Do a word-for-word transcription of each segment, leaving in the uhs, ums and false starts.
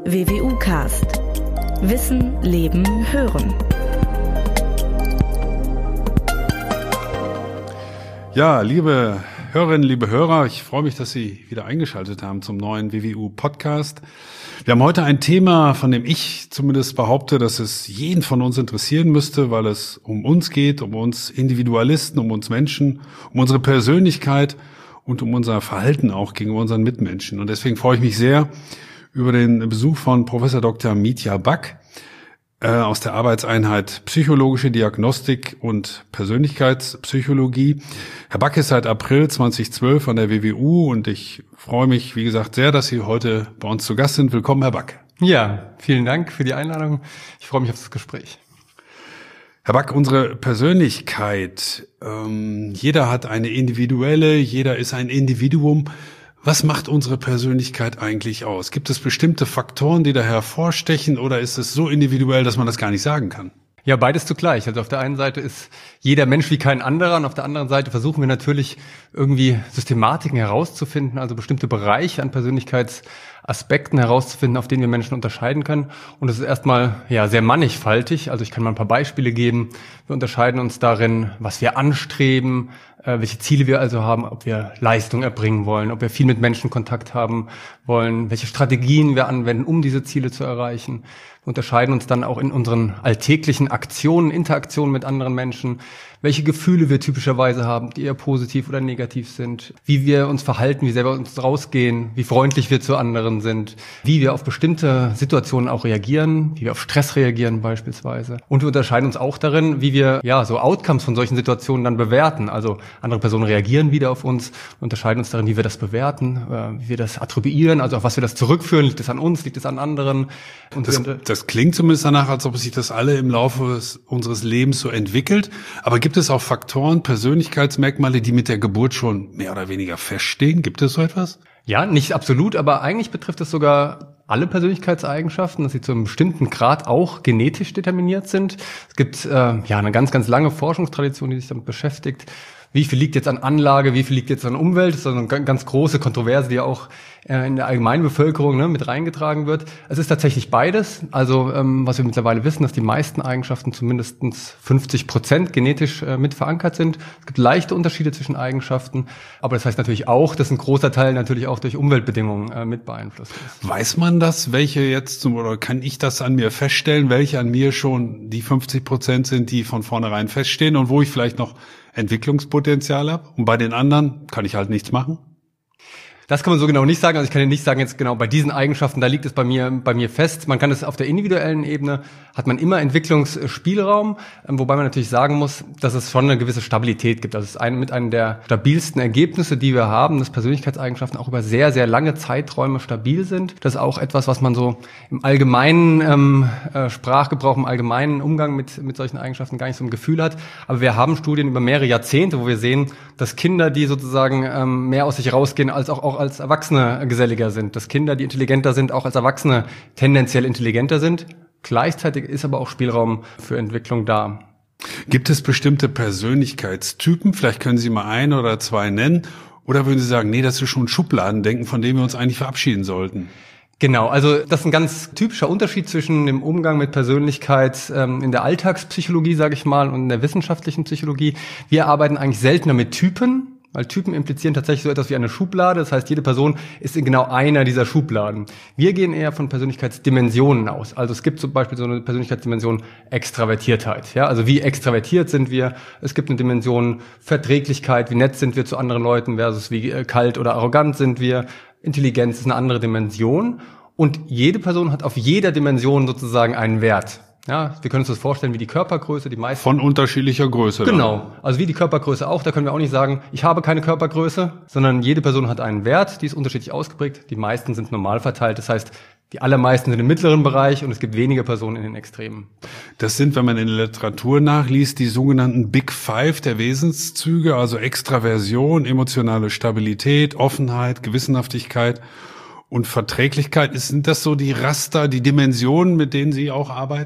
W W U-Cast. Wissen, Leben, Hören. Ja, liebe Hörerinnen, liebe Hörer, ich freue mich, dass Sie wieder eingeschaltet haben zum neuen W W U-Podcast. Wir haben heute ein Thema, von dem ich zumindest behaupte, dass es jeden von uns interessieren müsste, weil es um uns geht, um uns Individualisten, um uns Menschen, um unsere Persönlichkeit und um unser Verhalten auch gegenüber unseren Mitmenschen. Und deswegen freue ich mich sehr über den Besuch von Professor Doktor Mitja Back äh, aus der Arbeitseinheit Psychologische Diagnostik und Persönlichkeitspsychologie. Herr Back ist seit April zweitausendzwölf an der W W U und ich freue mich, wie gesagt, sehr, dass Sie heute bei uns zu Gast sind. Willkommen, Herr Back. Ja, vielen Dank für die Einladung. Ich freue mich auf das Gespräch. Herr Back, unsere Persönlichkeit, ähm, jeder hat eine individuelle, jeder ist ein Individuum. Was macht unsere Persönlichkeit eigentlich aus? Gibt es bestimmte Faktoren, die da hervorstechen, oder ist es so individuell, dass man das gar nicht sagen kann? Ja, beides zugleich. Also auf der einen Seite ist jeder Mensch wie kein anderer und auf der anderen Seite versuchen wir natürlich irgendwie Systematiken herauszufinden, also bestimmte Bereiche an Persönlichkeitsaspekten herauszufinden, auf denen wir Menschen unterscheiden können. Und es ist erstmal ja sehr mannigfaltig. Also ich kann mal ein paar Beispiele geben. Wir unterscheiden uns darin, was wir anstreben, äh, welche Ziele wir also haben, ob wir Leistung erbringen wollen, ob wir viel mit Menschen Kontakt haben wollen, welche Strategien wir anwenden, um diese Ziele zu erreichen. Wir unterscheiden uns dann auch in unseren alltäglichen Aktionen, Interaktionen mit anderen Menschen, welche Gefühle wir typischerweise haben, die eher positiv oder negativ sind, wie wir uns verhalten, wie selber uns rausgehen, wie freundlich wir zu anderen sind, wie wir auf bestimmte Situationen auch reagieren, wie wir auf Stress reagieren beispielsweise. Und wir unterscheiden uns auch darin, wie wir ja so Outcomes von solchen Situationen dann bewerten. Also andere Personen reagieren wieder auf uns, wir unterscheiden uns darin, wie wir das bewerten, wie wir das attribuieren, also auf was wir das zurückführen. Liegt es an uns, liegt es an anderen? Und das, wir, das klingt zumindest danach, als ob sich das alle im Laufe unseres Lebens so entwickelt. Aber gibt es auch Faktoren, Persönlichkeitsmerkmale, die mit der Geburt schon mehr oder weniger feststehen? Gibt es so etwas? Ja, nicht absolut, aber eigentlich betrifft es sogar alle Persönlichkeitseigenschaften, dass sie zu einem bestimmten Grad auch genetisch determiniert sind. Es gibt äh, ja eine ganz, ganz lange Forschungstradition, die sich damit beschäftigt. Wie viel liegt jetzt an Anlage, wie viel liegt jetzt an Umwelt? Das ist also eine ganz große Kontroverse, die ja auch äh, in der allgemeinen Bevölkerung ne, mit reingetragen wird. Es ist tatsächlich beides. Also ähm, was wir mittlerweile wissen, dass die meisten Eigenschaften zumindest fünfzig Prozent genetisch äh, mit verankert sind. Es gibt leichte Unterschiede zwischen Eigenschaften, aber das heißt natürlich auch, dass ein großer Teil natürlich auch durch Umweltbedingungen äh, mit beeinflusst ist. Weiß man das, welche jetzt, zum, oder kann ich das an mir feststellen, welche an mir schon die fünfzig Prozent sind, die von vornherein feststehen und wo ich vielleicht noch Entwicklungspotenzial habe, und bei den anderen kann ich halt nichts machen? Das kann man so genau nicht sagen. Also ich kann Ihnen nicht sagen, jetzt genau bei diesen Eigenschaften, da liegt es bei mir bei mir fest. Man kann es auf der individuellen Ebene, hat man immer Entwicklungsspielraum, wobei man natürlich sagen muss, dass es schon eine gewisse Stabilität gibt. Das ist ein, mit einem der stabilsten Ergebnisse, die wir haben, dass Persönlichkeitseigenschaften auch über sehr, sehr lange Zeiträume stabil sind. Das ist auch etwas, was man so im allgemeinen ähm, äh, Sprachgebrauch, im allgemeinen Umgang mit mit solchen Eigenschaften gar nicht so ein Gefühl hat. Aber wir haben Studien über mehrere Jahrzehnte, wo wir sehen, dass Kinder, die sozusagen ähm, mehr aus sich rausgehen, als auch, auch als Erwachsene geselliger sind, dass Kinder, die intelligenter sind, auch als Erwachsene tendenziell intelligenter sind. Gleichzeitig ist aber auch Spielraum für Entwicklung da. Gibt es bestimmte Persönlichkeitstypen? Vielleicht können Sie mal ein oder zwei nennen. Oder würden Sie sagen, nee, das ist schon Schubladendenken, von dem wir uns eigentlich verabschieden sollten? Genau, also das ist ein ganz typischer Unterschied zwischen dem Umgang mit Persönlichkeit ähm, in der Alltagspsychologie, sage ich mal, und in der wissenschaftlichen Psychologie. Wir arbeiten eigentlich seltener mit Typen, weil Typen implizieren tatsächlich so etwas wie eine Schublade. Das heißt, jede Person ist in genau einer dieser Schubladen. Wir gehen eher von Persönlichkeitsdimensionen aus. Also es gibt zum Beispiel so eine Persönlichkeitsdimension Extravertiertheit. Ja, also wie extravertiert sind wir? Es gibt eine Dimension Verträglichkeit. Wie nett sind wir zu anderen Leuten versus wie kalt oder arrogant sind wir? Intelligenz ist eine andere Dimension. Und jede Person hat auf jeder Dimension sozusagen einen Wert. Ja, wir können uns das vorstellen wie die Körpergröße, die meisten. Von unterschiedlicher Größe. Genau. Dann. Also wie die Körpergröße auch. Da können wir auch nicht sagen, ich habe keine Körpergröße, sondern jede Person hat einen Wert, die ist unterschiedlich ausgeprägt. Die meisten sind normal verteilt. Das heißt, die allermeisten sind im mittleren Bereich und es gibt wenige Personen in den Extremen. Das sind, wenn man in der Literatur nachliest, die sogenannten Big Five der Wesenszüge, also Extraversion, emotionale Stabilität, Offenheit, Gewissenhaftigkeit und Verträglichkeit. Sind das so die Raster, die Dimensionen, mit denen Sie auch arbeiten?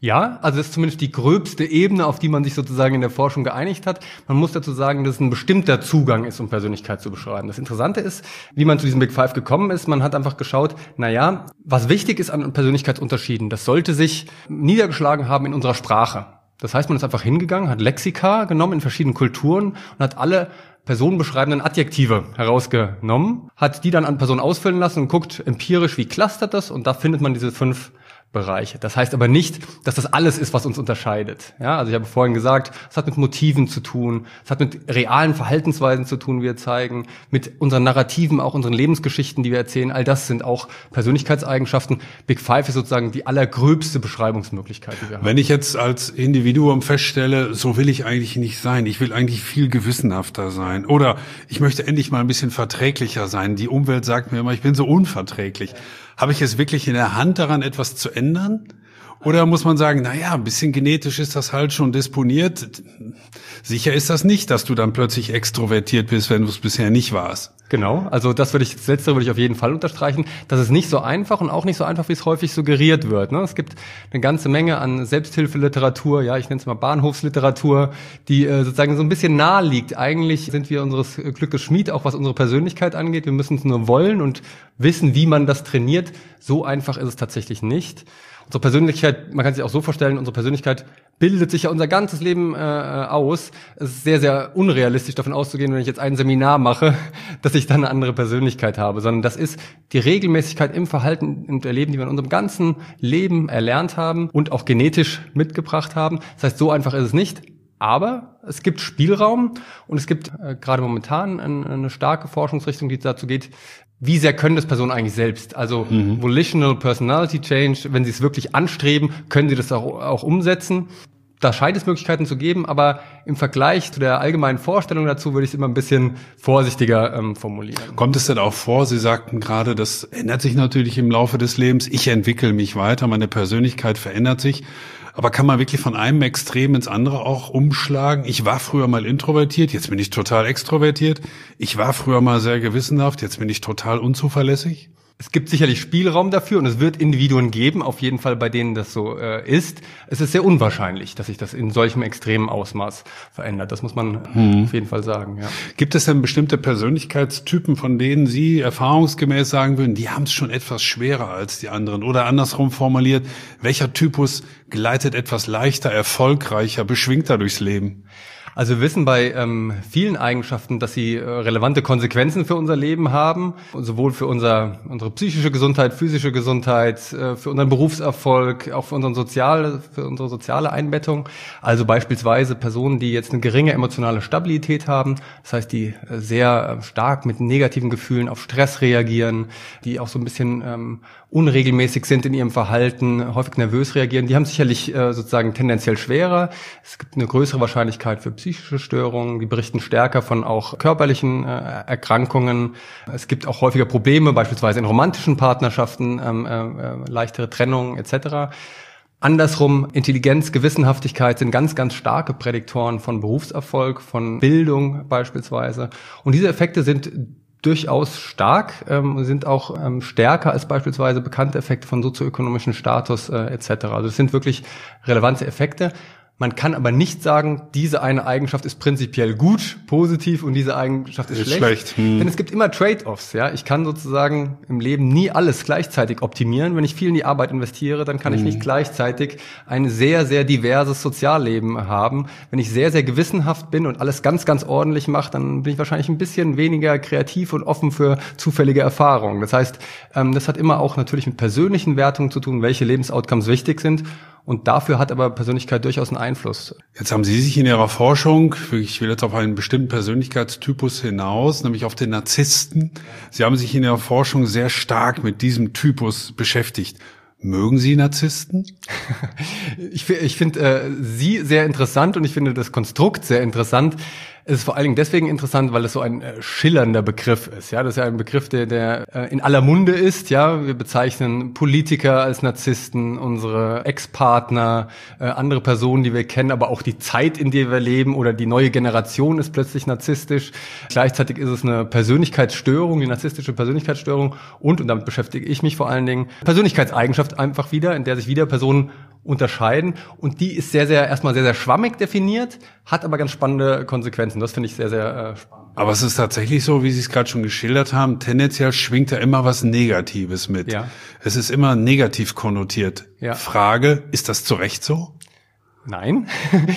Ja, also das ist zumindest die gröbste Ebene, auf die man sich sozusagen in der Forschung geeinigt hat. Man muss dazu sagen, dass es ein bestimmter Zugang ist, um Persönlichkeit zu beschreiben. Das Interessante ist, wie man zu diesem Big Five gekommen ist. Man hat einfach geschaut, na ja, was wichtig ist an Persönlichkeitsunterschieden, das sollte sich niedergeschlagen haben in unserer Sprache. Das heißt, man ist einfach hingegangen, hat Lexika genommen in verschiedenen Kulturen und hat alle personenbeschreibenden Adjektive herausgenommen, hat die dann an Personen ausfüllen lassen und guckt empirisch, wie clustert das, und da findet man diese fünf Bereiche. Das heißt aber nicht, dass das alles ist, was uns unterscheidet. Ja, also ich habe vorhin gesagt, es hat mit Motiven zu tun, es hat mit realen Verhaltensweisen zu tun, wie wir zeigen, mit unseren Narrativen, auch unseren Lebensgeschichten, die wir erzählen. All das sind auch Persönlichkeitseigenschaften. Big Five ist sozusagen die allergröbste Beschreibungsmöglichkeit, die wir haben. Wenn ich jetzt als Individuum feststelle, so will ich eigentlich nicht sein, ich will eigentlich viel gewissenhafter sein oder ich möchte endlich mal ein bisschen verträglicher sein. Die Umwelt sagt mir immer, ich bin so unverträglich. Habe ich es wirklich in der Hand, daran etwas zu ändern? Oder muss man sagen, na ja, ein bisschen genetisch ist das halt schon disponiert. Sicher ist das nicht, dass du dann plötzlich extrovertiert bist, wenn du es bisher nicht warst. Genau, also das würde ich, das Letztere würde ich auf jeden Fall unterstreichen. Das ist nicht so einfach und auch nicht so einfach, wie es häufig suggeriert wird. Ne? Es gibt eine ganze Menge an Selbsthilfeliteratur, ja, ich nenne es mal Bahnhofsliteratur, die äh, sozusagen so ein bisschen nahe liegt. Eigentlich sind wir unseres Glückes Schmied, auch was unsere Persönlichkeit angeht. Wir müssen es nur wollen und wissen, wie man das trainiert. So einfach ist es tatsächlich nicht. Unsere Persönlichkeit, man kann sich auch so vorstellen, unsere Persönlichkeit bildet sich ja unser ganzes Leben äh, aus. Es ist sehr, sehr unrealistisch davon auszugehen, wenn ich jetzt ein Seminar mache, dass ich dann eine andere Persönlichkeit habe, sondern das ist die Regelmäßigkeit im Verhalten und Erleben, die wir in unserem ganzen Leben erlernt haben und auch genetisch mitgebracht haben. Das heißt, so einfach ist es nicht. Aber es gibt Spielraum und es gibt äh, gerade momentan ein, eine starke Forschungsrichtung, die dazu geht, wie sehr können das Personen eigentlich selbst? Also mhm. Volitional Personality Change, wenn sie es wirklich anstreben, können sie das auch, auch umsetzen. Da scheint es Möglichkeiten zu geben, aber im Vergleich zu der allgemeinen Vorstellung dazu würde ich es immer ein bisschen vorsichtiger ähm, formulieren. Kommt es denn auch vor, Sie sagten gerade, das ändert sich natürlich im Laufe des Lebens, ich entwickle mich weiter, meine Persönlichkeit verändert sich. Aber kann man wirklich von einem Extrem ins andere auch umschlagen? Ich war früher mal introvertiert, jetzt bin ich total extrovertiert. Ich war früher mal sehr gewissenhaft, jetzt bin ich total unzuverlässig. Es gibt sicherlich Spielraum dafür und es wird Individuen geben, auf jeden Fall bei denen das so äh, ist. Es ist sehr unwahrscheinlich, dass sich das in solchem extremen Ausmaß verändert. Das muss man hm. auf jeden Fall sagen. Ja. Gibt es denn bestimmte Persönlichkeitstypen, von denen Sie erfahrungsgemäß sagen würden, die haben es schon etwas schwerer als die anderen? Oder andersrum formuliert, welcher Typus gleitet etwas leichter, erfolgreicher, beschwingter durchs Leben? Also wir wissen bei ähm, vielen Eigenschaften, dass sie äh, relevante Konsequenzen für unser Leben haben, sowohl für unser, unsere psychische Gesundheit, physische Gesundheit, äh, für unseren Berufserfolg, auch für, unseren soziale, für unsere soziale Einbettung. Also beispielsweise Personen, die jetzt eine geringe emotionale Stabilität haben, das heißt, die äh, sehr stark mit negativen Gefühlen auf Stress reagieren, die auch so ein bisschen ähm, unregelmäßig sind in ihrem Verhalten, häufig nervös reagieren, die haben sicherlich äh, sozusagen tendenziell schwerer. Es gibt eine größere Wahrscheinlichkeit für psychische Störungen, die berichten stärker von auch körperlichen äh, Erkrankungen. Es gibt auch häufiger Probleme, beispielsweise in romantischen Partnerschaften, ähm, äh, leichtere Trennungen et cetera. Andersrum, Intelligenz, Gewissenhaftigkeit sind ganz, ganz starke Prädiktoren von Berufserfolg, von Bildung beispielsweise. Und diese Effekte sind durchaus stark, ähm, sind auch ähm, stärker als beispielsweise bekannte Effekte von sozioökonomischen Status äh, et cetera. Also es sind wirklich relevante Effekte. Man kann aber nicht sagen, diese eine Eigenschaft ist prinzipiell gut, positiv und diese Eigenschaft ist, ist schlecht. schlecht. Hm. Denn es gibt immer Trade-offs. Ja, ich kann sozusagen im Leben nie alles gleichzeitig optimieren. Wenn ich viel in die Arbeit investiere, dann kann hm. ich nicht gleichzeitig ein sehr, sehr diverses Sozialleben haben. Wenn ich sehr, sehr gewissenhaft bin und alles ganz, ganz ordentlich mache, dann bin ich wahrscheinlich ein bisschen weniger kreativ und offen für zufällige Erfahrungen. Das heißt, das hat immer auch natürlich mit persönlichen Wertungen zu tun, welche Lebensoutcomes wichtig sind. Und dafür hat aber Persönlichkeit durchaus einen Einfluss. Jetzt haben Sie sich in Ihrer Forschung, ich will jetzt auf einen bestimmten Persönlichkeitstypus hinaus, nämlich auf den Narzissten. Sie haben sich in Ihrer Forschung sehr stark mit diesem Typus beschäftigt. Mögen Sie Narzissten? ich ich finde äh, Sie sehr interessant und ich finde das Konstrukt sehr interessant. Es ist vor allen Dingen deswegen interessant, weil es so ein äh, schillernder Begriff ist. Ja, das ist ja ein Begriff, der, der äh, in aller Munde ist. Ja, wir bezeichnen Politiker als Narzissten, unsere Ex-Partner, äh, andere Personen, die wir kennen, aber auch die Zeit, in der wir leben oder die neue Generation ist plötzlich narzisstisch. Gleichzeitig ist es eine Persönlichkeitsstörung, die narzisstische Persönlichkeitsstörung und, und damit beschäftige ich mich vor allen Dingen, Persönlichkeitseigenschaft einfach wieder, in der sich wieder Personen unterscheiden. Und die ist sehr, sehr, erstmal sehr, sehr schwammig definiert, hat aber ganz spannende Konsequenzen. Das finde ich sehr, sehr äh, spannend. Aber es ist tatsächlich so, wie Sie es gerade schon geschildert haben, tendenziell schwingt da immer was Negatives mit. Ja. Es ist immer negativ konnotiert. Ja. Frage, ist das zu Recht so? Nein.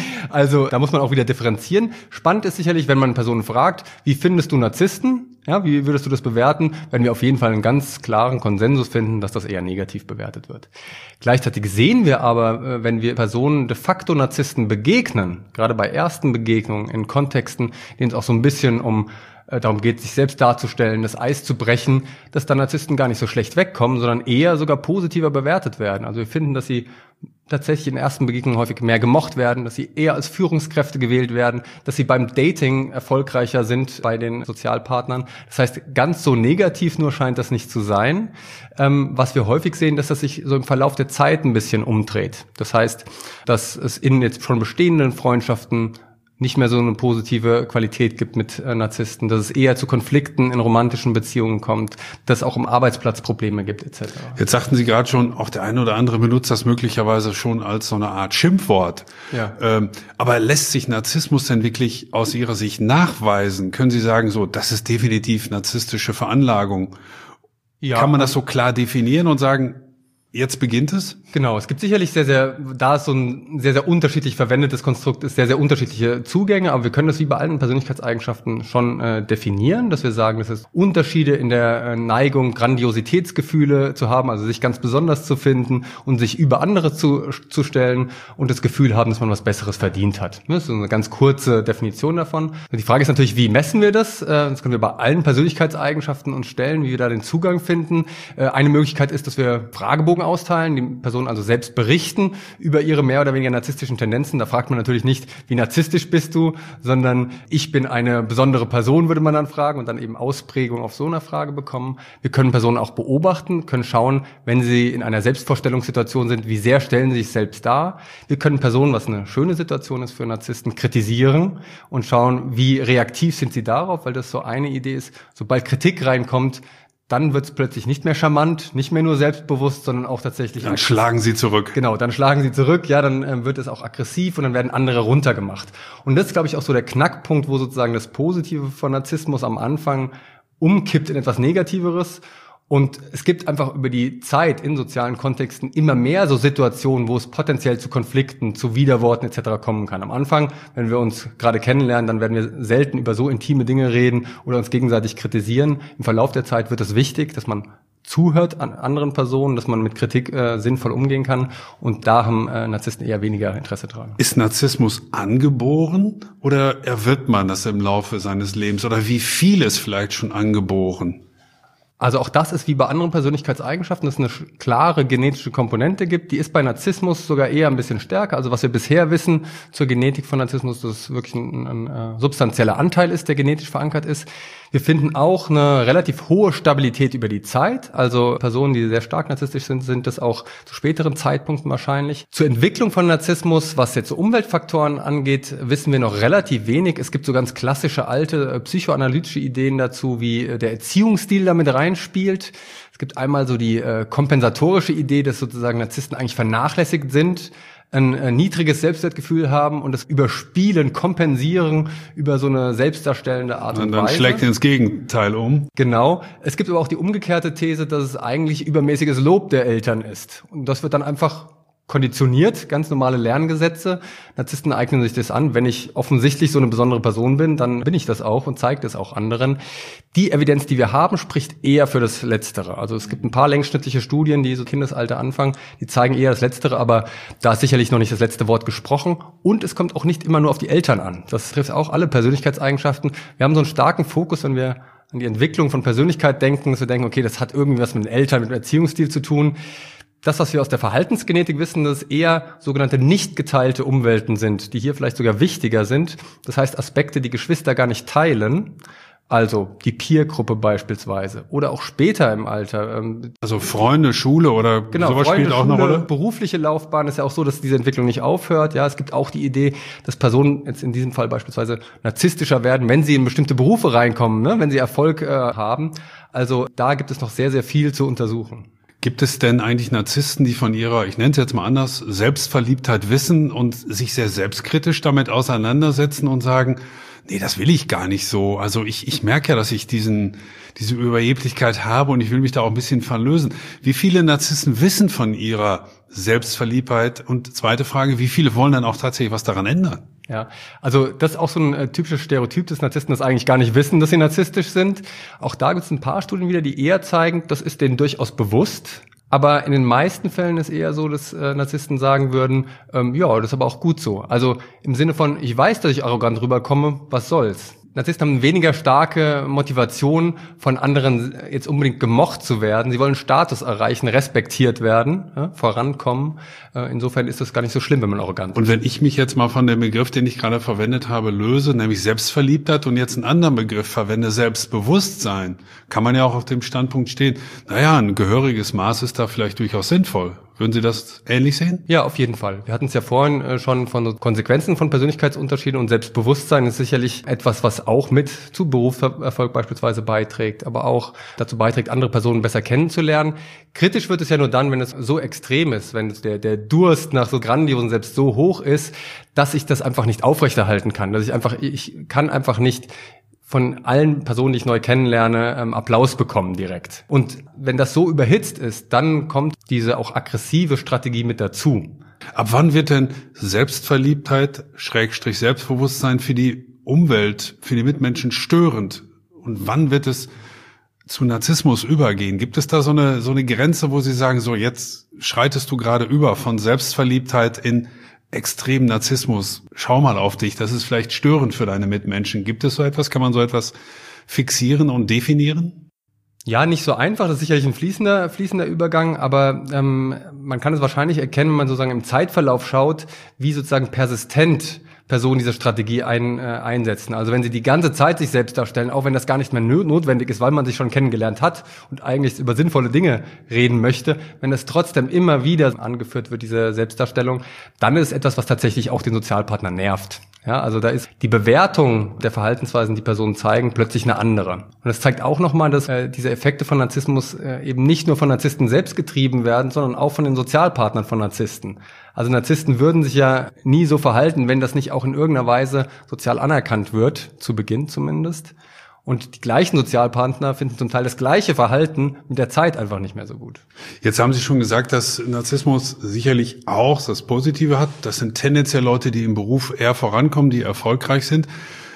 Also da muss man auch wieder differenzieren. Spannend ist sicherlich, wenn man Personen fragt, wie findest du Narzissten? Ja, wie würdest du das bewerten? Wenn wir auf jeden Fall einen ganz klaren Konsensus finden, dass das eher negativ bewertet wird. Gleichzeitig sehen wir aber, wenn wir Personen de facto Narzissten begegnen, gerade bei ersten Begegnungen in Kontexten, in denen es auch so ein bisschen um äh, darum geht, sich selbst darzustellen, das Eis zu brechen, dass da Narzissten gar nicht so schlecht wegkommen, sondern eher sogar positiver bewertet werden. Also wir finden, dass sie tatsächlich in ersten Begegnungen häufig mehr gemocht werden, dass sie eher als Führungskräfte gewählt werden, dass sie beim Dating erfolgreicher sind bei den Sozialpartnern. Das heißt, ganz so negativ nur scheint das nicht zu sein. Ähm, was wir häufig sehen, dass das sich so im Verlauf der Zeit ein bisschen umdreht. Das heißt, dass es in jetzt schon bestehenden Freundschaften nicht mehr so eine positive Qualität gibt mit äh, Narzissten, dass es eher zu Konflikten in romantischen Beziehungen kommt, dass es auch im Arbeitsplatz Probleme gibt et cetera. Jetzt sagten Sie gerade schon, auch der eine oder andere benutzt das möglicherweise schon als so eine Art Schimpfwort. Ja. Ähm, aber lässt sich Narzissmus denn wirklich aus Ihrer Sicht nachweisen? Können Sie sagen, so, das ist definitiv narzisstische Veranlagung? Ja. Kann man das so klar definieren und sagen, jetzt beginnt es? Genau, es gibt sicherlich sehr, sehr, da es so ein sehr, sehr unterschiedlich verwendetes Konstrukt ist, sehr, sehr unterschiedliche Zugänge, aber wir können das wie bei allen Persönlichkeitseigenschaften schon äh, definieren, dass wir sagen, dass es Unterschiede in der äh, Neigung, Grandiositätsgefühle zu haben, also sich ganz besonders zu finden und sich über andere zu, zu stellen und das Gefühl haben, dass man was Besseres verdient hat. Das ist so eine ganz kurze Definition davon. Die Frage ist natürlich, wie messen wir das? Äh, das können wir bei allen Persönlichkeitseigenschaften uns stellen, wie wir da den Zugang finden. Äh, eine Möglichkeit ist, dass wir Fragebogen austeilen, die Personen also selbst berichten über ihre mehr oder weniger narzisstischen Tendenzen. Da fragt man natürlich nicht, wie narzisstisch bist du, sondern ich bin eine besondere Person, würde man dann fragen und dann eben Ausprägung auf so einer Frage bekommen. Wir können Personen auch beobachten, können schauen, wenn sie in einer Selbstvorstellungssituation sind, wie sehr stellen sie sich selbst dar. Wir können Personen, was eine schöne Situation ist für Narzissten, kritisieren und schauen, wie reaktiv sind sie darauf, weil das so eine Idee ist. Sobald Kritik reinkommt, dann wird es plötzlich nicht mehr charmant, nicht mehr nur selbstbewusst, sondern auch tatsächlich Dann aggressiv. schlagen sie zurück. Genau, dann schlagen sie zurück, ja, dann ähm, wird es auch aggressiv und dann werden andere runtergemacht. Und das ist, glaube ich, auch so der Knackpunkt, wo sozusagen das Positive von Narzissmus am Anfang umkippt in etwas Negativeres. Und es gibt einfach über die Zeit in sozialen Kontexten immer mehr so Situationen, wo es potenziell zu Konflikten, zu Widerworten et cetera kommen kann. Am Anfang, wenn wir uns gerade kennenlernen, dann werden wir selten über so intime Dinge reden oder uns gegenseitig kritisieren. Im Verlauf der Zeit wird es wichtig, dass man zuhört an anderen Personen, dass man mit Kritik äh, sinnvoll umgehen kann. Und da haben äh, Narzissten eher weniger Interesse dran. Ist Narzissmus angeboren oder erwirbt man das im Laufe seines Lebens? Oder wie viel ist vielleicht schon angeboren? Also auch das ist wie bei anderen Persönlichkeitseigenschaften, dass es eine klare genetische Komponente gibt. Die ist bei Narzissmus sogar eher ein bisschen stärker. Also was wir bisher wissen zur Genetik von Narzissmus, dass es wirklich ein, ein, ein substanzieller Anteil ist, der genetisch verankert ist. Wir finden auch eine relativ hohe Stabilität über die Zeit. Also Personen, die sehr stark narzisstisch sind, sind das auch zu späteren Zeitpunkten wahrscheinlich. Zur Entwicklung von Narzissmus, was jetzt so Umweltfaktoren angeht, wissen wir noch relativ wenig. Es gibt so ganz klassische alte äh, psychoanalytische Ideen dazu, wie äh, der Erziehungsstil damit reinspielt. Es gibt einmal so die äh, kompensatorische Idee, dass sozusagen Narzissten eigentlich vernachlässigt sind, ein äh, niedriges Selbstwertgefühl haben und das überspielen, kompensieren über so eine selbstdarstellende Art und, und dann Weise. schlägt ins Gegenteil um. Genau. Es gibt aber auch die umgekehrte These, dass es eigentlich übermäßiges Lob der Eltern ist. Und das wird dann einfach konditioniert, ganz normale Lerngesetze. Narzissten eignen sich das an. Wenn ich offensichtlich so eine besondere Person bin, dann bin ich das auch und zeige das auch anderen. Die Evidenz, die wir haben, spricht eher für das Letztere. Also es gibt ein paar längsschnittliche Studien, die so Kindesalter anfangen, die zeigen eher das Letztere, aber da ist sicherlich noch nicht das letzte Wort gesprochen. Und es kommt auch nicht immer nur auf die Eltern an. Das trifft auch alle Persönlichkeitseigenschaften. Wir haben so einen starken Fokus, wenn wir an die Entwicklung von Persönlichkeit denken, dass wir denken, okay, das hat irgendwie was mit den Eltern, mit dem Erziehungsstil zu tun. Das, was wir aus der Verhaltensgenetik wissen, dass es eher sogenannte nicht geteilte Umwelten sind, die hier vielleicht sogar wichtiger sind. Das heißt, Aspekte, die Geschwister gar nicht teilen, also die Peergruppe beispielsweise oder auch später im Alter. Also Freunde, Schule oder genau, sowas Freunde, spielt auch Schule, eine Rolle? Berufliche Laufbahn ist ja auch so, dass diese Entwicklung nicht aufhört. Ja, es gibt auch die Idee, dass Personen jetzt in diesem Fall beispielsweise narzisstischer werden, wenn sie in bestimmte Berufe reinkommen, ne? Wenn sie Erfolg äh, haben. Also da gibt es noch sehr, sehr viel zu untersuchen. Gibt es denn eigentlich Narzissten, die von ihrer, ich nenne es jetzt mal anders, Selbstverliebtheit wissen und sich sehr selbstkritisch damit auseinandersetzen und sagen, nee, das will ich gar nicht so. Also ich, ich merke ja, dass ich diesen, diese Überheblichkeit habe und ich will mich da auch ein bisschen von lösen. Wie viele Narzissten wissen von ihrer Selbstverliebtheit? Und zweite Frage, wie viele wollen dann auch tatsächlich was daran ändern? Ja, also das ist auch so ein äh, typisches Stereotyp des Narzissten, das eigentlich gar nicht wissen, dass sie narzisstisch sind. Auch da gibt es ein paar Studien wieder, die eher zeigen, das ist denen durchaus bewusst. Aber in den meisten Fällen ist eher so, dass äh, Narzissten sagen würden, ähm, ja, das ist aber auch gut so. Also im Sinne von, ich weiß, dass ich arrogant rüberkomme, was soll's? Narzissten haben weniger starke Motivation, von anderen jetzt unbedingt gemocht zu werden. Sie wollen Status erreichen, respektiert werden, ja, vorankommen. Äh, insofern ist das gar nicht so schlimm, wenn man arrogant ist. Und wenn ich mich jetzt mal von dem Begriff, den ich gerade verwendet habe, löse, nämlich Selbstverliebtheit und jetzt einen anderen Begriff verwende, Selbstbewusstsein, kann man ja auch auf dem Standpunkt stehen, naja, ein gehöriges Maß ist da vielleicht durchaus sinnvoll. Würden Sie das ähnlich sehen? Ja, auf jeden Fall. Wir hatten es ja vorhin äh, schon von so Konsequenzen von Persönlichkeitsunterschieden und Selbstbewusstsein ist sicherlich etwas, was auch mit zu Berufserfolg beispielsweise beiträgt, aber auch dazu beiträgt, andere Personen besser kennenzulernen. Kritisch wird es ja nur dann, wenn es so extrem ist, wenn der, der Durst nach so grandiosen Selbst so hoch ist, dass ich das einfach nicht aufrechterhalten kann. Dass ich einfach, ich kann einfach nicht von allen Personen, die ich neu kennenlerne, ähm, Applaus bekommen direkt. Und wenn das so überhitzt ist, dann kommt diese auch aggressive Strategie mit dazu. Ab wann wird denn Selbstverliebtheit, Schrägstrich Selbstbewusstsein für die Umwelt, für die Mitmenschen störend? Und wann wird es zu Narzissmus übergehen? Gibt es da so eine, so eine Grenze, wo Sie sagen, so jetzt schreitest du gerade über von Selbstverliebtheit in extremen Narzissmus? Schau mal auf dich, das ist vielleicht störend für deine Mitmenschen. Gibt es so etwas? Kann man so etwas fixieren und definieren? Ja, nicht so einfach, das ist sicherlich ein fließender, fließender Übergang, aber ähm, man kann es wahrscheinlich erkennen, wenn man sozusagen im Zeitverlauf schaut, wie sozusagen persistent Personen diese Strategie ein, äh, einsetzen. Also wenn sie die ganze Zeit sich selbst darstellen, auch wenn das gar nicht mehr notwendig ist, weil man sich schon kennengelernt hat und eigentlich über sinnvolle Dinge reden möchte, wenn es trotzdem immer wieder angeführt wird, diese Selbstdarstellung, dann ist es etwas, was tatsächlich auch den Sozialpartner nervt. Ja, also da ist die Bewertung der Verhaltensweisen, die Personen zeigen, plötzlich eine andere. Und das zeigt auch nochmal, dass äh, diese Effekte von Narzissmus äh, eben nicht nur von Narzissten selbst getrieben werden, sondern auch von den Sozialpartnern von Narzissten. Also Narzissten würden sich ja nie so verhalten, wenn das nicht auch in irgendeiner Weise sozial anerkannt wird, zu Beginn zumindest. Und die gleichen Sozialpartner finden zum Teil das gleiche Verhalten mit der Zeit einfach nicht mehr so gut. Jetzt haben Sie schon gesagt, dass Narzissmus sicherlich auch das Positive hat. Das sind tendenziell Leute, die im Beruf eher vorankommen, die erfolgreich sind.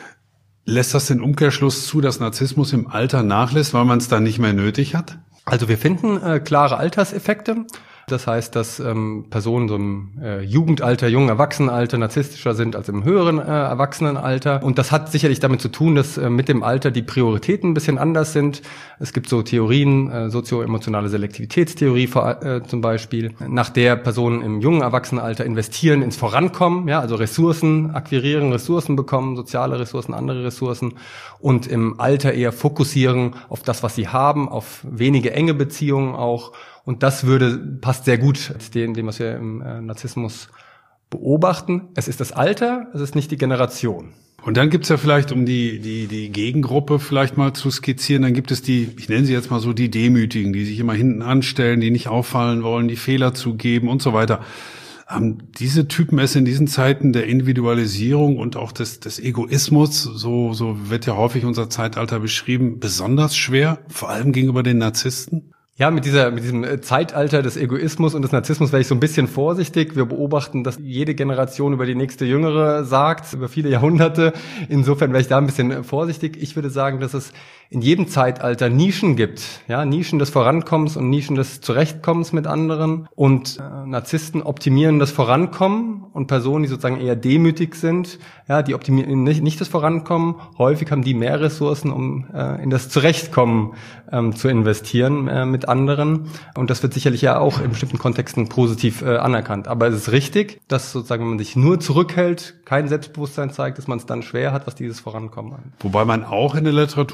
Lässt das den Umkehrschluss zu, dass Narzissmus im Alter nachlässt, weil man es dann nicht mehr nötig hat? Also wir finden äh, klare Alterseffekte. Das heißt, dass ähm, Personen so im äh, Jugendalter, jungen Erwachsenenalter narzisstischer sind als im höheren äh, Erwachsenenalter. Und das hat sicherlich damit zu tun, dass äh, mit dem Alter die Prioritäten ein bisschen anders sind. Es gibt so Theorien, äh, sozioemotionale Selektivitätstheorie äh, zum Beispiel, nach der Personen im jungen Erwachsenenalter investieren ins Vorankommen, ja, also Ressourcen akquirieren, Ressourcen bekommen, soziale Ressourcen, andere Ressourcen und im Alter eher fokussieren auf das, was sie haben, auf wenige enge Beziehungen auch. Und das würde passt sehr gut zu dem, was wir im äh, Narzissmus beobachten. Es ist das Alter, es ist nicht die Generation. Und dann gibt's ja vielleicht, um die die die Gegengruppe vielleicht mal zu skizzieren, dann gibt es die, ich nenne sie jetzt mal so, die Demütigen, die sich immer hinten anstellen, die nicht auffallen wollen, die Fehler zugeben und so weiter. Haben diese Typen es in diesen Zeiten der Individualisierung und auch des des Egoismus, so so wird ja häufig unser Zeitalter beschrieben, besonders schwer, vor allem gegenüber den Narzissten? Ja, mit dieser, mit diesem Zeitalter des Egoismus und des Narzissmus wäre ich so ein bisschen vorsichtig. Wir beobachten, dass jede Generation über die nächste Jüngere sagt, über viele Jahrhunderte. Insofern wäre ich da ein bisschen vorsichtig. Ich würde sagen, dass es in jedem Zeitalter Nischen gibt. Ja, Nischen des Vorankommens und Nischen des Zurechtkommens mit anderen. Und äh, Narzissten optimieren das Vorankommen und Personen, die sozusagen eher demütig sind, ja, die optimieren nicht, nicht das Vorankommen. Häufig haben die mehr Ressourcen, um äh, in das Zurechtkommen ähm, zu investieren äh, mit anderen. Und das wird sicherlich ja auch in bestimmten Kontexten positiv äh, anerkannt. Aber es ist richtig, dass sozusagen, wenn man sich nur zurückhält, kein Selbstbewusstsein zeigt, dass man es dann schwer hat, was dieses Vorankommen angeht. Wobei man auch in der Literatur viele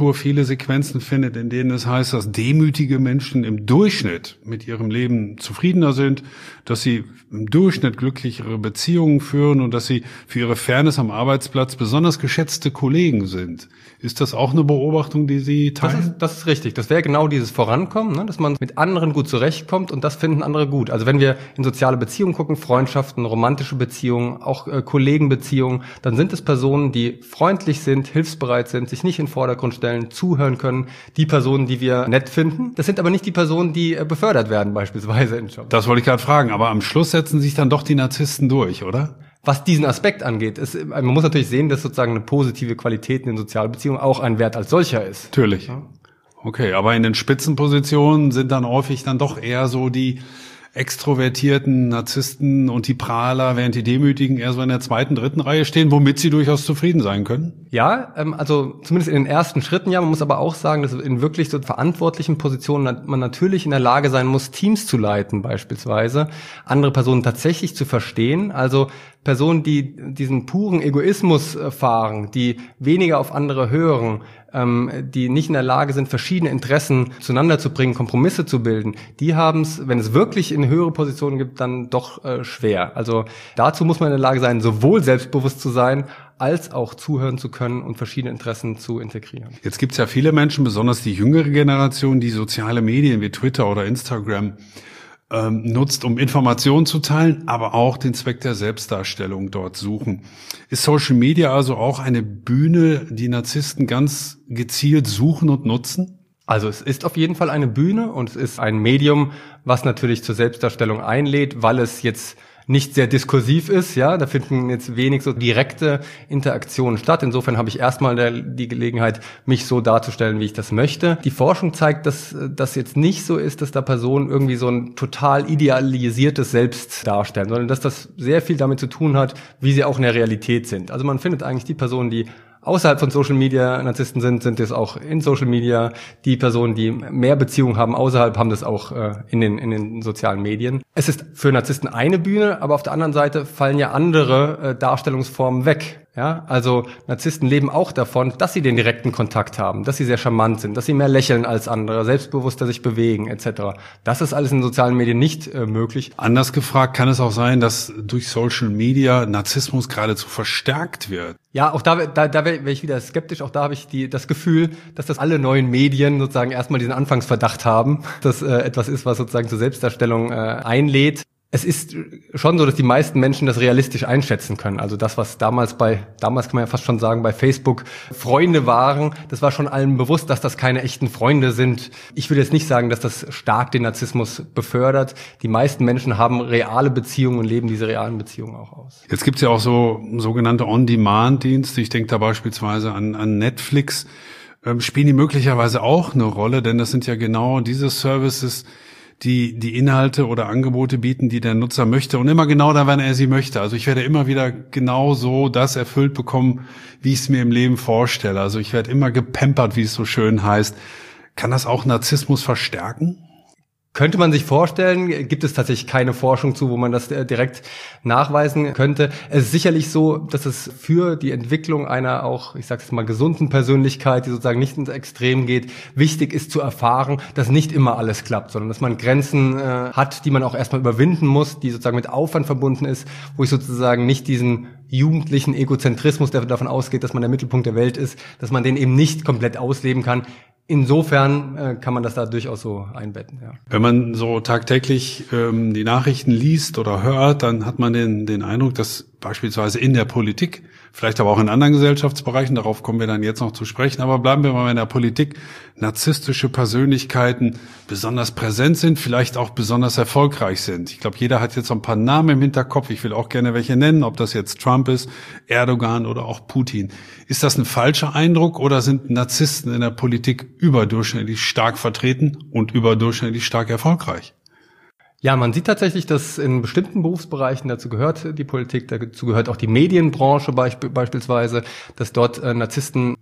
Sequenzen findet, in denen es heißt, dass demütige Menschen im Durchschnitt mit ihrem Leben zufriedener sind, dass sie im Durchschnitt glücklichere Beziehungen führen und dass sie für ihre Fairness am Arbeitsplatz besonders geschätzte Kollegen sind. Ist das auch eine Beobachtung, die Sie teilen? Das ist, das ist richtig. Das wäre genau dieses Vorankommen, ne? Dass man mit anderen gut zurechtkommt und das finden andere gut. Also wenn wir in soziale Beziehungen gucken, Freundschaften, romantische Beziehungen, auch äh, Kollegenbeziehungen, dann sind es Personen, die freundlich sind, hilfsbereit sind, sich nicht in den Vordergrund stellen, zuhören können. Die Personen, die wir nett finden. Das sind aber nicht die Personen, die äh, befördert werden beispielsweise in Job. Das wollte ich gerade fragen. Aber am Schluss setzen sich dann doch die Narzissten durch, oder? Was diesen Aspekt angeht, ist, man muss natürlich sehen, dass sozusagen eine positive Qualität in Sozialbeziehungen auch ein Wert als solcher ist. Natürlich. Okay, aber in den Spitzenpositionen sind dann häufig dann doch eher so die extrovertierten Narzissten und die Prahler, während die Demütigen eher so in der zweiten, dritten Reihe stehen, womit sie durchaus zufrieden sein können? Ja, ähm, also zumindest in den ersten Schritten, ja. Man muss aber auch sagen, dass in wirklich so verantwortlichen Positionen man natürlich in der Lage sein muss, Teams zu leiten beispielsweise, andere Personen tatsächlich zu verstehen. Also Personen, die diesen puren Egoismus äh, fahren, die weniger auf andere hören, ähm, die nicht in der Lage sind, verschiedene Interessen zueinander zu bringen, Kompromisse zu bilden, die haben es, wenn es wirklich in höhere Positionen gibt, dann doch äh, schwer. Also dazu muss man in der Lage sein, sowohl selbstbewusst zu sein, als auch zuhören zu können und verschiedene Interessen zu integrieren. Jetzt gibt es ja viele Menschen, besonders die jüngere Generation, die soziale Medien wie Twitter oder Instagram ähm, nutzt, um Informationen zu teilen, aber auch den Zweck der Selbstdarstellung dort suchen. Ist Social Media also auch eine Bühne, die Narzissten ganz gezielt suchen und nutzen? Also es ist auf jeden Fall eine Bühne und es ist ein Medium, was natürlich zur Selbstdarstellung einlädt, weil es jetzt nicht sehr diskursiv ist, ja, da finden jetzt wenig so direkte Interaktionen statt. Insofern habe ich erstmal der, die Gelegenheit, mich so darzustellen, wie ich das möchte. Die Forschung zeigt, dass das jetzt nicht so ist, dass da Personen irgendwie so ein total idealisiertes Selbst darstellen, sondern dass das sehr viel damit zu tun hat, wie sie auch in der Realität sind. Also man findet eigentlich die Personen, die außerhalb von Social Media Narzissten sind, sind es auch in Social Media. Die Personen, die mehr Beziehungen haben außerhalb, haben das auch äh, in den in den sozialen Medien. Es ist für Narzissten eine Bühne, aber auf der anderen Seite fallen ja andere äh, Darstellungsformen weg. Ja, also Narzissten leben auch davon, dass sie den direkten Kontakt haben, dass sie sehr charmant sind, dass sie mehr lächeln als andere, selbstbewusster sich bewegen et cetera. Das ist alles in sozialen Medien nicht äh, möglich. Anders gefragt, kann es auch sein, dass durch Social Media Narzissmus geradezu verstärkt wird? Ja, auch da, da, da wäre ich wieder skeptisch. Auch da habe ich die, das Gefühl, dass das alle neuen Medien sozusagen erstmal diesen Anfangsverdacht haben, dass äh, etwas ist, was sozusagen zur Selbstdarstellung äh, einlädt. Es ist schon so, dass die meisten Menschen das realistisch einschätzen können. Also das, was damals bei, damals kann man ja fast schon sagen, bei Facebook Freunde waren, das war schon allen bewusst, dass das keine echten Freunde sind. Ich würde jetzt nicht sagen, dass das stark den Narzissmus befördert. Die meisten Menschen haben reale Beziehungen und leben diese realen Beziehungen auch aus. Jetzt gibt's ja auch so sogenannte On-Demand-Dienste. Ich denke da beispielsweise an, an Netflix. Ähm, spielen die möglicherweise auch eine Rolle? Denn das sind ja genau diese Services, die die Inhalte oder Angebote bieten, die der Nutzer möchte und immer genau da, wann er sie möchte. Also ich werde immer wieder genau so das erfüllt bekommen, wie ich es mir im Leben vorstelle. Also ich werde immer gepampert, wie es so schön heißt. Kann das auch Narzissmus verstärken? Könnte man sich vorstellen, gibt es tatsächlich keine Forschung zu, wo man das direkt nachweisen könnte. Es ist sicherlich so, dass es für die Entwicklung einer auch, ich sage es mal, gesunden Persönlichkeit, die sozusagen nicht ins Extrem geht, wichtig ist zu erfahren, dass nicht immer alles klappt, sondern dass man Grenzen äh, hat, die man auch erstmal überwinden muss, die sozusagen mit Aufwand verbunden ist, wo ich sozusagen nicht diesen jugendlichen Egozentrismus, der davon ausgeht, dass man der Mittelpunkt der Welt ist, dass man den eben nicht komplett ausleben kann. Insofern äh, kann man das da durchaus so einbetten. Ja. Wenn man so tagtäglich ähm, die Nachrichten liest oder hört, dann hat man den, den Eindruck, dass beispielsweise in der Politik, vielleicht aber auch in anderen Gesellschaftsbereichen, darauf kommen wir dann jetzt noch zu sprechen, aber bleiben wir mal in der Politik, narzisstische Persönlichkeiten besonders präsent sind, vielleicht auch besonders erfolgreich sind. Ich glaube, jeder hat jetzt so ein paar Namen im Hinterkopf. Ich will auch gerne welche nennen, ob das jetzt Trump ist, Erdogan oder auch Putin. Ist das ein falscher Eindruck oder sind Narzissten in der Politik überdurchschnittlich stark vertreten und überdurchschnittlich stark erfolgreich? Ja, man sieht tatsächlich, dass in bestimmten Berufsbereichen, dazu gehört die Politik, dazu gehört auch die Medienbranche beisp- beispielsweise, dass dort äh, Narzissten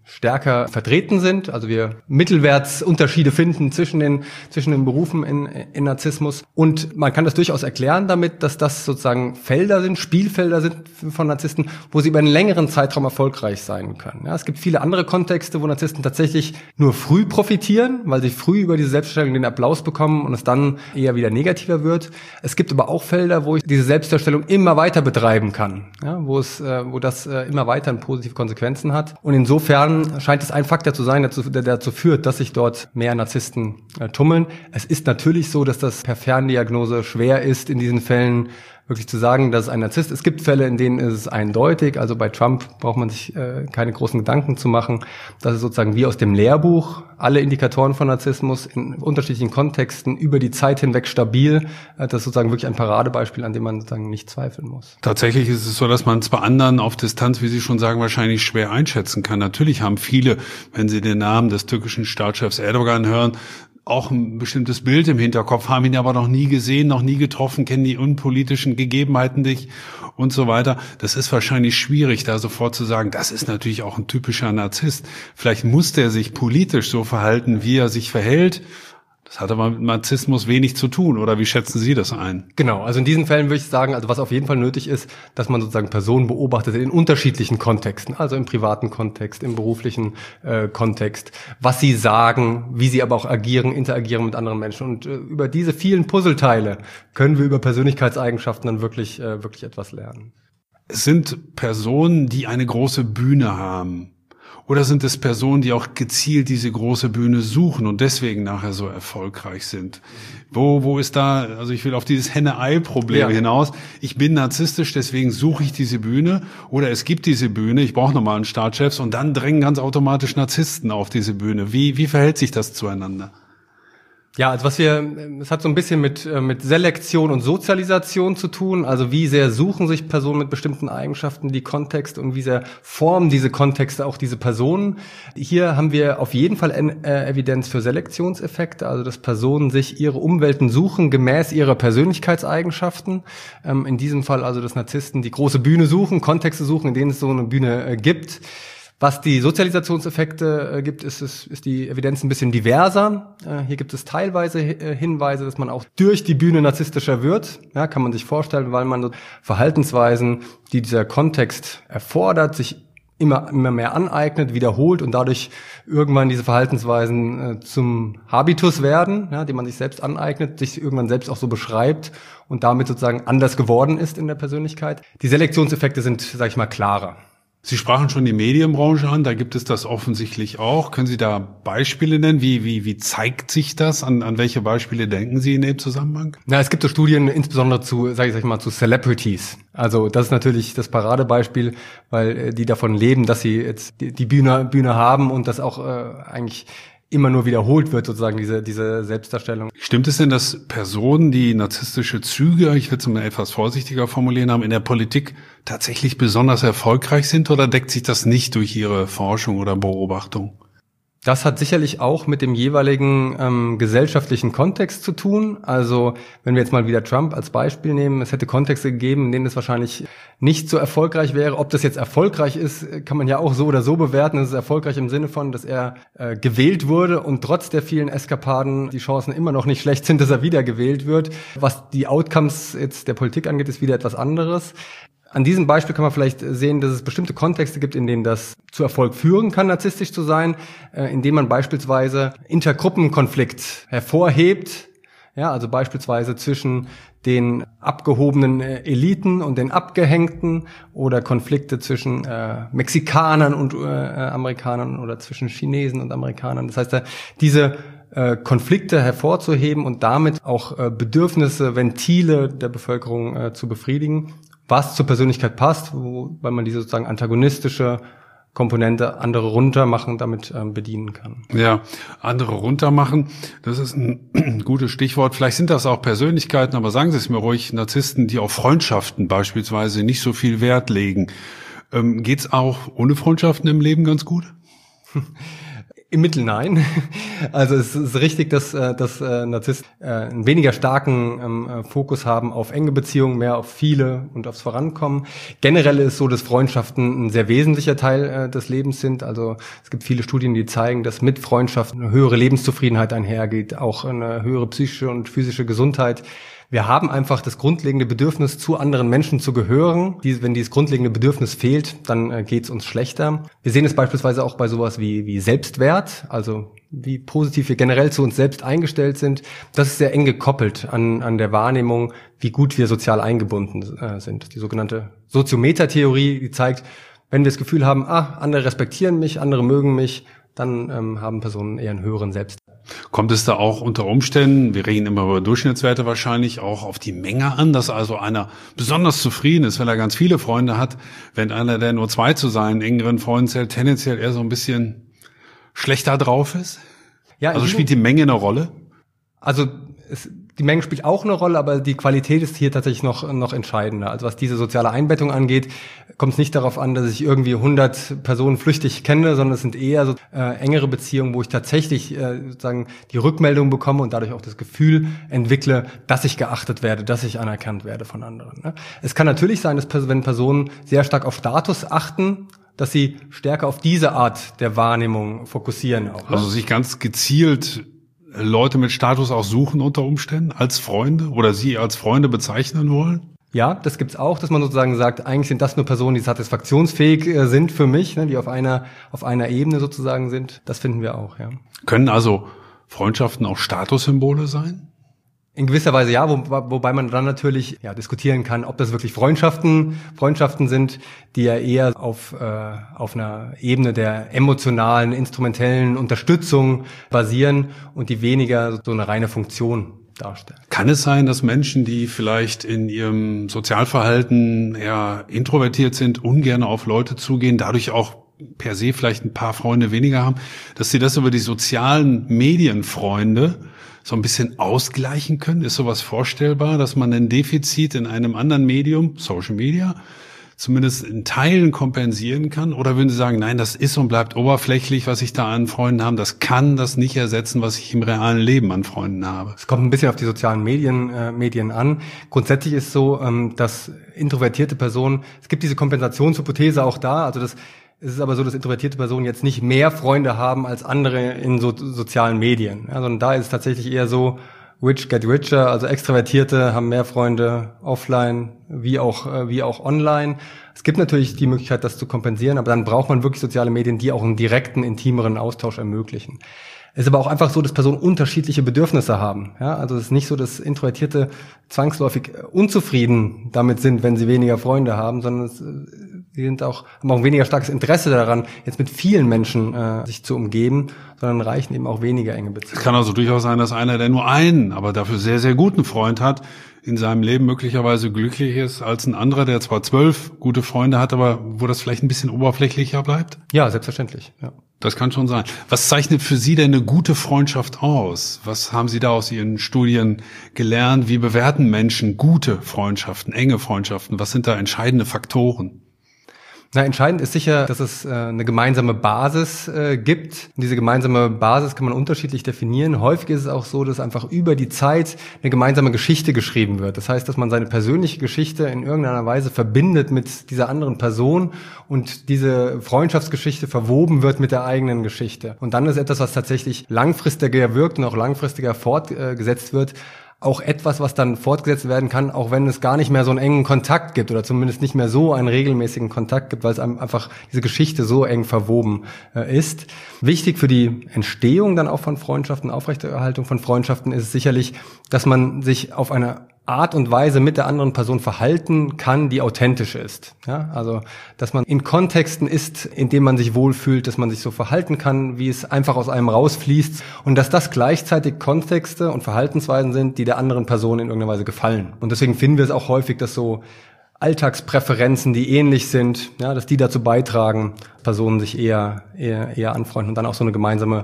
stärker vertreten sind. Also wir Mittelwertsunterschiede finden zwischen den zwischen den Berufen in, in Narzissmus. Und man kann das durchaus erklären damit, dass das sozusagen Felder sind, Spielfelder sind von Narzissten, wo sie über einen längeren Zeitraum erfolgreich sein können. Ja, es gibt viele andere Kontexte, wo Narzissten tatsächlich nur früh profitieren, weil sie früh über diese Selbstdarstellung den Applaus bekommen und es dann eher wieder negativer wird. Es gibt aber auch Felder, wo ich diese Selbstdarstellung immer weiter betreiben kann, ja, wo es, äh, wo das äh, immer weiter positive Konsequenzen hat. Und insofern scheint es ein Faktor zu sein, der dazu, der dazu führt, dass sich dort mehr Narzissten äh, tummeln. Es ist natürlich so, dass das per Ferndiagnose schwer ist, in diesen Fällen wirklich zu sagen, dass es ein Narzisst ist. Es gibt Fälle, in denen ist es eindeutig. Also bei Trump braucht man sich äh, keine großen Gedanken zu machen. Das ist sozusagen wie aus dem Lehrbuch. Alle Indikatoren von Narzissmus in unterschiedlichen Kontexten über die Zeit hinweg stabil. Äh, das ist sozusagen wirklich ein Paradebeispiel, an dem man sozusagen nicht zweifeln muss. Tatsächlich ist es so, dass man es bei anderen auf Distanz, wie Sie schon sagen, wahrscheinlich schwer einschätzen kann. Natürlich haben viele, wenn sie den Namen des türkischen Staatschefs Erdogan hören, auch ein bestimmtes Bild im Hinterkopf, haben ihn aber noch nie gesehen, noch nie getroffen, kennen die unpolitischen Gegebenheiten nicht und so weiter. Das ist wahrscheinlich schwierig, da sofort zu sagen, das ist natürlich auch ein typischer Narzisst. Vielleicht muss der sich politisch so verhalten, wie er sich verhält. Das hat aber mit Narzissmus wenig zu tun, oder wie schätzen Sie das ein? Genau, also in diesen Fällen würde ich sagen, also was auf jeden Fall nötig ist, dass man sozusagen Personen beobachtet in unterschiedlichen Kontexten, also im privaten Kontext, im beruflichen äh, Kontext, was sie sagen, wie sie aber auch agieren, interagieren mit anderen Menschen. Und äh, über diese vielen Puzzleteile können wir über Persönlichkeitseigenschaften dann wirklich, äh, wirklich etwas lernen. Es sind Personen, die eine große Bühne haben. Oder sind es Personen, die auch gezielt diese große Bühne suchen und deswegen nachher so erfolgreich sind? Wo, wo ist da, also ich will auf dieses Henne-Ei-Problem ja. hinaus. Ich bin narzisstisch, deswegen suche ich diese Bühne. Oder es gibt diese Bühne, ich brauche nochmal einen Staatschef und dann drängen ganz automatisch Narzissten auf diese Bühne. Wie, wie verhält sich das zueinander? Ja, also was wir, es hat so ein bisschen mit mit Selektion und Sozialisation zu tun. Also wie sehr suchen sich Personen mit bestimmten Eigenschaften die Kontexte und wie sehr formen diese Kontexte auch diese Personen. Hier haben wir auf jeden Fall äh, Evidenz für Selektionseffekte, also dass Personen sich ihre Umwelten suchen gemäß ihrer Persönlichkeitseigenschaften. Ähm, in diesem Fall also, dass Narzissten die große Bühne suchen, Kontexte suchen, in denen es so eine Bühne äh, gibt. Was die Sozialisationseffekte äh, gibt, ist, ist, ist die Evidenz ein bisschen diverser. Äh, hier gibt es teilweise äh, Hinweise, dass man auch durch die Bühne narzisstischer wird. Ja, kann man sich vorstellen, weil man Verhaltensweisen, die dieser Kontext erfordert, sich immer, immer mehr aneignet, wiederholt und dadurch irgendwann diese Verhaltensweisen äh, zum Habitus werden, ja, den man sich selbst aneignet, sich irgendwann selbst auch so beschreibt und damit sozusagen anders geworden ist in der Persönlichkeit. Die Selektionseffekte sind, sag ich mal, klarer. Sie sprachen schon die Medienbranche an, da gibt es das offensichtlich auch. Können Sie da Beispiele nennen? Wie, wie, wie zeigt sich das? An, an welche Beispiele denken Sie in dem Zusammenhang? Na, es gibt so Studien insbesondere zu, sag ich, sag ich mal, zu Celebrities. Also das ist natürlich das Paradebeispiel, weil äh, die davon leben, dass sie jetzt die, die Bühne, Bühne haben und das auch äh, eigentlich immer nur wiederholt wird, sozusagen, diese, diese Selbstdarstellung. Stimmt es denn, dass Personen, die narzisstische Züge, ich will es mal etwas vorsichtiger formulieren haben, in der Politik tatsächlich besonders erfolgreich sind, oder deckt sich das nicht durch Ihre Forschung oder Beobachtung? Das hat sicherlich auch mit dem jeweiligen ähm, gesellschaftlichen Kontext zu tun. Also wenn wir jetzt mal wieder Trump als Beispiel nehmen, es hätte Kontexte gegeben, in denen es wahrscheinlich nicht so erfolgreich wäre. Ob das jetzt erfolgreich ist, kann man ja auch so oder so bewerten. Es ist erfolgreich im Sinne von, dass er äh, gewählt wurde und trotz der vielen Eskapaden die Chancen immer noch nicht schlecht sind, dass er wieder gewählt wird. Was die Outcomes jetzt der Politik angeht, ist wieder etwas anderes. An diesem Beispiel kann man vielleicht sehen, dass es bestimmte Kontexte gibt, in denen das zu Erfolg führen kann, narzisstisch zu sein, äh, indem man beispielsweise Intergruppenkonflikt hervorhebt, ja, also beispielsweise zwischen den abgehobenen äh, Eliten und den Abgehängten oder Konflikte zwischen äh, Mexikanern und äh, Amerikanern oder zwischen Chinesen und Amerikanern. Das heißt, äh, diese äh, Konflikte hervorzuheben und damit auch äh, Bedürfnisse, Ventile der Bevölkerung äh, zu befriedigen, was zur Persönlichkeit passt, wo, weil man diese sozusagen antagonistische Komponente andere runtermachen damit ähm, bedienen kann. Ja, andere runtermachen, das ist ein gutes Stichwort. Vielleicht sind das auch Persönlichkeiten, aber sagen Sie es mir ruhig, Narzissten, die auf Freundschaften beispielsweise nicht so viel Wert legen. Ähm, geht's auch ohne Freundschaften im Leben ganz gut? Im Mittel nein. Also es ist richtig, dass, dass Narzissten einen weniger starken ähm, Fokus haben auf enge Beziehungen, mehr auf viele und aufs Vorankommen. Generell ist so, dass Freundschaften ein sehr wesentlicher Teil äh, des Lebens sind. Also es gibt viele Studien, die zeigen, dass mit Freundschaften eine höhere Lebenszufriedenheit einhergeht, auch eine höhere psychische und physische Gesundheit. Wir haben einfach das grundlegende Bedürfnis, zu anderen Menschen zu gehören. Dies, wenn dieses grundlegende Bedürfnis fehlt, dann äh, geht es uns schlechter. Wir sehen es beispielsweise auch bei sowas wie, wie Selbstwert, also wie positiv wir generell zu uns selbst eingestellt sind. Das ist sehr eng gekoppelt an, an der Wahrnehmung, wie gut wir sozial eingebunden äh, sind. Die sogenannte Soziometer-Theorie, die zeigt, wenn wir das Gefühl haben, ah, andere respektieren mich, andere mögen mich, dann ähm, haben Personen eher einen höheren Selbstwert. Kommt es da auch unter Umständen, wir reden immer über Durchschnittswerte wahrscheinlich, auch auf die Menge an, dass also einer besonders zufrieden ist, wenn er ganz viele Freunde hat, wenn einer, der nur zwei zu seinen engeren Freunden zählt, tendenziell eher so ein bisschen schlechter drauf ist? Ja, also spielt die Menge eine Rolle? Also es, die Menge spielt auch eine Rolle, aber die Qualität ist hier tatsächlich noch noch entscheidender. Also was diese soziale Einbettung angeht, kommt es nicht darauf an, dass ich irgendwie hundert Personen flüchtig kenne, sondern es sind eher so äh, engere Beziehungen, wo ich tatsächlich äh, sozusagen die Rückmeldung bekomme und dadurch auch das Gefühl entwickle, dass ich geachtet werde, dass ich anerkannt werde von anderen. Ne? Es kann natürlich sein, dass wenn Personen sehr stark auf Status achten, dass sie stärker auf diese Art der Wahrnehmung fokussieren. Auch, ne? Also sich ganz gezielt Leute mit Status auch suchen unter Umständen als Freunde oder sie als Freunde bezeichnen wollen? Ja, das gibt's auch, dass man sozusagen sagt, eigentlich sind das nur Personen, die satisfaktionsfähig äh, sind für mich, ne, die auf einer auf einer Ebene sozusagen sind. Das finden wir auch, ja. Können also Freundschaften auch Statussymbole sein? In gewisser Weise ja, wo, wobei man dann natürlich ja diskutieren kann, ob das wirklich Freundschaften Freundschaften sind, die ja eher auf äh, auf einer Ebene der emotionalen, instrumentellen Unterstützung basieren und die weniger so eine reine Funktion darstellen. Kann es sein, dass Menschen, die vielleicht in ihrem Sozialverhalten eher introvertiert sind, ungern auf Leute zugehen, dadurch auch per se vielleicht ein paar Freunde weniger haben, dass sie das über die sozialen Medienfreunde so ein bisschen ausgleichen können? Ist sowas vorstellbar, dass man ein Defizit in einem anderen Medium, Social Media, zumindest in Teilen kompensieren kann? Oder würden Sie sagen, nein, das ist und bleibt oberflächlich, was ich da an Freunden habe, das kann das nicht ersetzen, was ich im realen Leben an Freunden habe? Es kommt ein bisschen auf die sozialen Medien, äh, Medien an. Grundsätzlich ist so, ähm, dass introvertierte Personen, es gibt diese Kompensationshypothese auch da, also das es ist aber so, dass introvertierte Personen jetzt nicht mehr Freunde haben als andere in so, sozialen Medien. Ja, sondern da ist es tatsächlich eher so, rich get richer, also Extrovertierte haben mehr Freunde offline wie auch, wie auch online. Es gibt natürlich die Möglichkeit, das zu kompensieren, aber dann braucht man wirklich soziale Medien, die auch einen direkten, intimeren Austausch ermöglichen. Es ist aber auch einfach so, dass Personen unterschiedliche Bedürfnisse haben. Ja, also es ist nicht so, dass Introvertierte zwangsläufig unzufrieden damit sind, wenn sie weniger Freunde haben, sondern es, sie sind auch, haben auch ein weniger starkes Interesse daran, jetzt mit vielen Menschen äh, sich zu umgeben, sondern reichen eben auch weniger enge Beziehungen. Es kann also durchaus sein, dass einer, der nur einen, aber dafür sehr, sehr guten Freund hat, in seinem Leben möglicherweise glücklich ist als ein anderer, der zwar zwölf gute Freunde hat, aber wo das vielleicht ein bisschen oberflächlicher bleibt? Ja, selbstverständlich. Ja. Das kann schon sein. Was zeichnet für Sie denn eine gute Freundschaft aus? Was haben Sie da aus Ihren Studien gelernt? Wie bewerten Menschen gute Freundschaften, enge Freundschaften? Was sind da entscheidende Faktoren? Na, entscheidend ist sicher, dass es äh, eine gemeinsame Basis äh, gibt. Und diese gemeinsame Basis kann man unterschiedlich definieren. Häufig ist es auch so, dass einfach über die Zeit eine gemeinsame Geschichte geschrieben wird. Das heißt, dass man seine persönliche Geschichte in irgendeiner Weise verbindet mit dieser anderen Person und diese Freundschaftsgeschichte verwoben wird mit der eigenen Geschichte. Und dann ist etwas, was tatsächlich langfristiger wirkt und auch langfristiger fortgesetzt wird, auch etwas, was dann fortgesetzt werden kann, auch wenn es gar nicht mehr so einen engen Kontakt gibt oder zumindest nicht mehr so einen regelmäßigen Kontakt gibt, weil es einfach diese Geschichte so eng verwoben äh, ist. Wichtig für die Entstehung dann auch von Freundschaften, Aufrechterhaltung von Freundschaften ist es sicherlich, dass man sich auf eine Art und Weise mit der anderen Person verhalten kann, die authentisch ist. Ja, also, dass man in Kontexten ist, in denen man sich wohlfühlt, dass man sich so verhalten kann, wie es einfach aus einem rausfließt und dass das gleichzeitig Kontexte und Verhaltensweisen sind, die der anderen Person in irgendeiner Weise gefallen. Und deswegen finden wir es auch häufig, dass so Alltagspräferenzen, die ähnlich sind, ja, dass die dazu beitragen, Personen sich eher, eher, eher anfreunden und dann auch so eine gemeinsame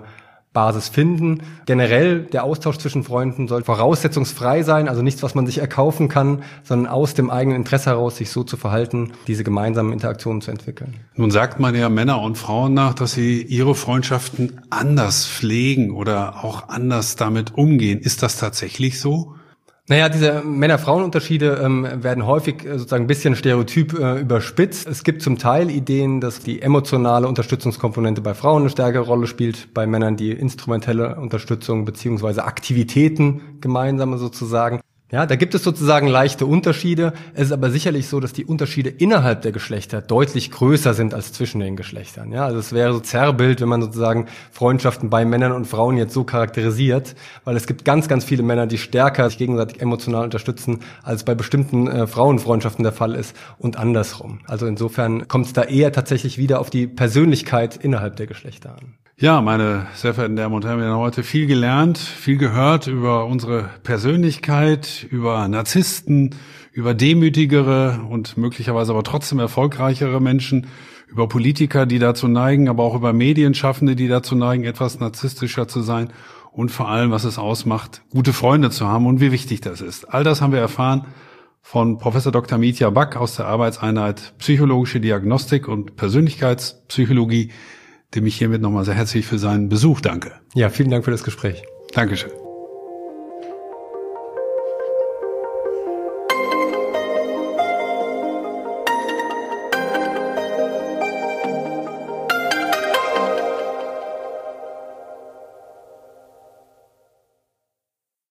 Basis finden. Generell, der Austausch zwischen Freunden soll voraussetzungsfrei sein, also nichts, was man sich erkaufen kann, sondern aus dem eigenen Interesse heraus sich so zu verhalten, diese gemeinsamen Interaktionen zu entwickeln. Nun sagt man ja Männer und Frauen nach, dass sie ihre Freundschaften anders pflegen oder auch anders damit umgehen. Ist das tatsächlich so? Naja, diese Männer-Frauen-Unterschiede ähm, werden häufig äh, sozusagen ein bisschen stereotyp äh, überspitzt. Es gibt zum Teil Ideen, dass die emotionale Unterstützungskomponente bei Frauen eine stärkere Rolle spielt, bei Männern die instrumentelle Unterstützung beziehungsweise Aktivitäten gemeinsame sozusagen. Ja, da gibt es sozusagen leichte Unterschiede. Es ist aber sicherlich so, dass die Unterschiede innerhalb der Geschlechter deutlich größer sind als zwischen den Geschlechtern. Ja, also es wäre so Zerrbild, wenn man sozusagen Freundschaften bei Männern und Frauen jetzt so charakterisiert, weil es gibt ganz, ganz viele Männer, die stärker sich gegenseitig emotional unterstützen, als bei bestimmten äh, Frauenfreundschaften der Fall ist und andersrum. Also insofern kommt es da eher tatsächlich wieder auf die Persönlichkeit innerhalb der Geschlechter an. Ja, meine sehr verehrten Damen und Herren, wir haben heute viel gelernt, viel gehört über unsere Persönlichkeit, über Narzissten, über demütigere und möglicherweise aber trotzdem erfolgreichere Menschen, über Politiker, die dazu neigen, aber auch über Medienschaffende, die dazu neigen, etwas narzisstischer zu sein und vor allem, was es ausmacht, gute Freunde zu haben und wie wichtig das ist. All das haben wir erfahren von Professor Doktor Mitja Back aus der Arbeitseinheit Psychologische Diagnostik und Persönlichkeitspsychologie, dem ich hiermit nochmal sehr herzlich für seinen Besuch danke. Ja, vielen Dank für das Gespräch. Dankeschön.